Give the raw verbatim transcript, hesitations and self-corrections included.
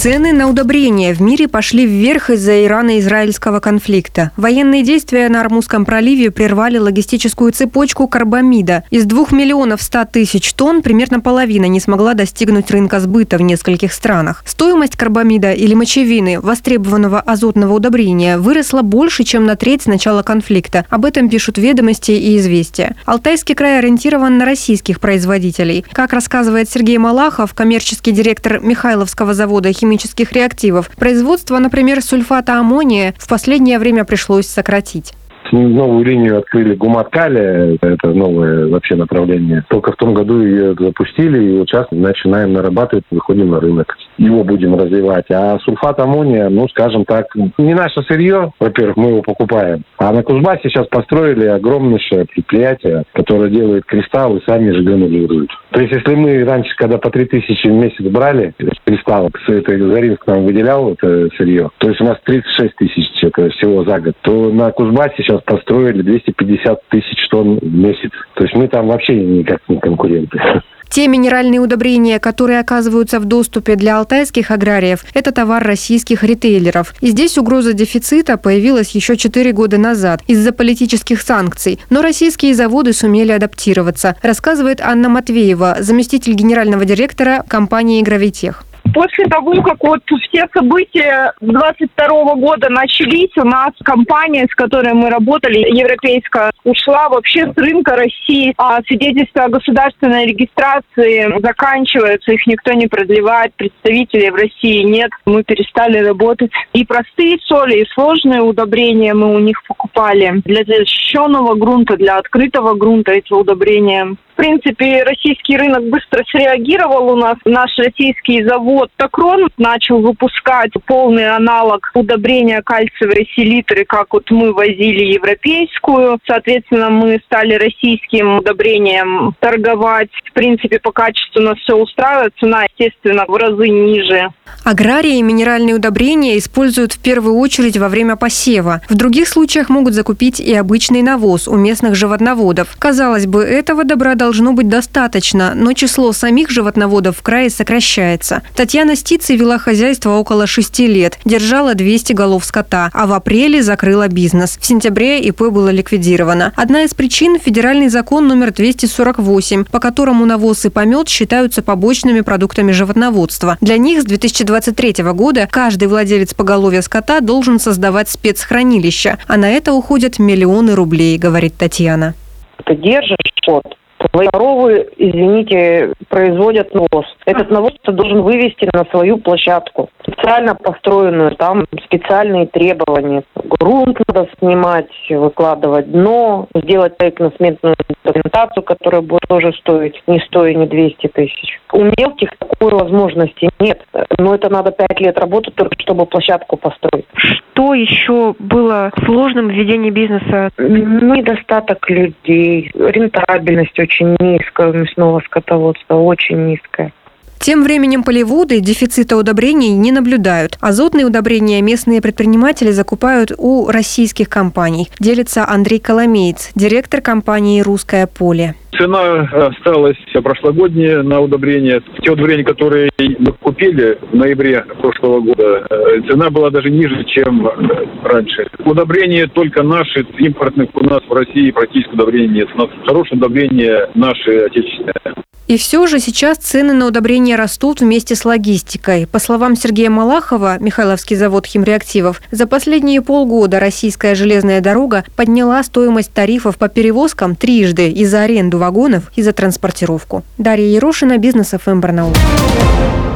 Цены на удобрения в мире пошли вверх из-за ирано-израильского конфликта. Военные действия на Ормузском проливе прервали логистическую цепочку карбамида. Из двух миллионов ста тысяч тонн примерно половина не смогла достигнуть рынка сбыта в нескольких странах. Стоимость карбамида или мочевины, востребованного азотного удобрения, выросла больше, чем на треть с начала конфликта. Об этом пишут «Ведомости» и «Известия». Алтайский край ориентирован на российских производителей. Как рассказывает Сергей Малахов, коммерческий директор Михайловского завода химических химических реактивов, производство, например, сульфата аммония в последнее время пришлось сократить. Новую линию открыли гумат-калия, это новое вообще направление. Только в том году ее запустили, и вот сейчас начинаем нарабатывать, выходим на рынок. Его будем развивать. А сульфат аммония, ну, скажем так, не наше сырье, во-первых, мы его покупаем. А на Кузбассе сейчас построили огромнейшее предприятие, которое делает кристаллы, сами же гранулируют. То есть, если мы раньше, когда по три тысячи в месяц брали кристаллы, это Заринск нам выделял это сырье, то есть у нас тридцать шесть тысяч это всего за год, то на Кузбассе сейчас построили двести пятьдесят тысяч тонн в месяц. То есть мы там вообще никак не конкуренты. Те минеральные удобрения, которые оказываются в доступе для алтайских аграриев, это товар российских ритейлеров. И здесь угроза дефицита появилась еще четыре года назад из-за политических санкций. Но российские заводы сумели адаптироваться, рассказывает Анна Матвеева, заместитель генерального директора компании «Гравитех». После того, как вот все события двадцать второго года начались, у нас компания, с которой мы работали, европейская, ушла вообще с рынка России. А свидетельства о государственной регистрации заканчиваются, их никто не продлевает, представителей в России нет. Мы перестали работать. И простые соли, и сложные удобрения мы у них покупали. Для защищенного грунта, для открытого грунта эти удобрения. В принципе, российский рынок быстро среагировал у нас. Наш российский завод «Токрон» начал выпускать полный аналог удобрения кальциевой селитры, как вот мы возили европейскую. Соответственно, мы стали российским удобрением торговать. В принципе, по качеству нас все устраивает. Цена, естественно, в разы ниже. Аграрии минеральные удобрения используют в первую очередь во время посева. В других случаях могут закупить и обычный навоз у местных животноводов. Казалось бы, этого добра должно быть достаточно, но число самих животноводов в крае сокращается. Татьяна Стицей вела хозяйство около шести лет, держала двести голов скота, а в апреле закрыла бизнес. В сентябре ИП было ликвидировано. Одна из причин – федеральный закон номер двести сорок восемь, по которому навоз и помет считаются побочными продуктами животноводства. Для них с две тысячи двадцать третьего года каждый владелец поголовья скота должен создавать спецхранилище, а на это уходят миллионы рублей, говорит Татьяна. Ты держишь скот. Твои коровы, извините, производят навоз. Этот навоз ты должен вывести на свою площадку, специально построенную, там специальные требования. Грунт надо снимать, выкладывать дно, сделать проектно-сметную документацию, которая будет тоже стоить не сто и не двести тысяч. У мелких такой возможности нет, но это надо пять лет работать только чтобы площадку построить. Что еще было сложным в ведении бизнеса? Недостаток людей, рентабельность очень низкая у мясного скотоводства, очень низкая. Тем временем полеводы дефицита удобрений не наблюдают. Азотные удобрения местные предприниматели закупают у российских компаний, делится Андрей Коломеец, директор компании «Русское поле». Цена осталась прошлогодняя на удобрения. Те удобрения, которые мы купили в ноябре прошлого года, цена была даже ниже, чем раньше. Удобрения только наши, импортных у нас в России практически удобрений нет. У нас хорошие удобрения наши отечественные. И все же сейчас цены на удобрения растут вместе с логистикой. По словам Сергея Малахова, Михайловский завод химреактивов, за последние полгода российская железная дорога подняла стоимость тарифов по перевозкам трижды и за аренду вагонов, и за транспортировку. Дарья Ерошина, Бизнес эф эм, Барнаул.